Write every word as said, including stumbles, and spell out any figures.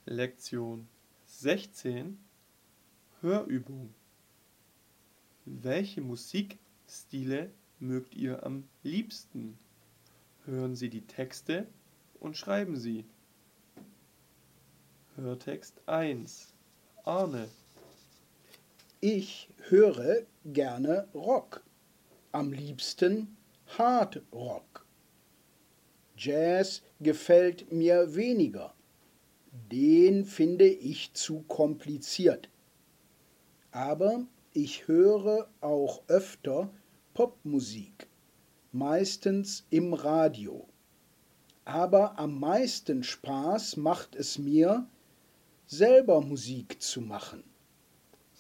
Lektion sechzehn Hörübung. Welche Musikstile mögt ihr am liebsten? Hören Sie die Texte und schreiben sie. Hörtext eins. Arne. Ich höre gerne Rock, am liebsten Hard Rock. Jazz gefällt mir weniger, den finde ich zu kompliziert. Aber ich höre auch öfter Popmusik, meistens im Radio. Aber am meisten Spaß macht es mir, selber Musik zu machen.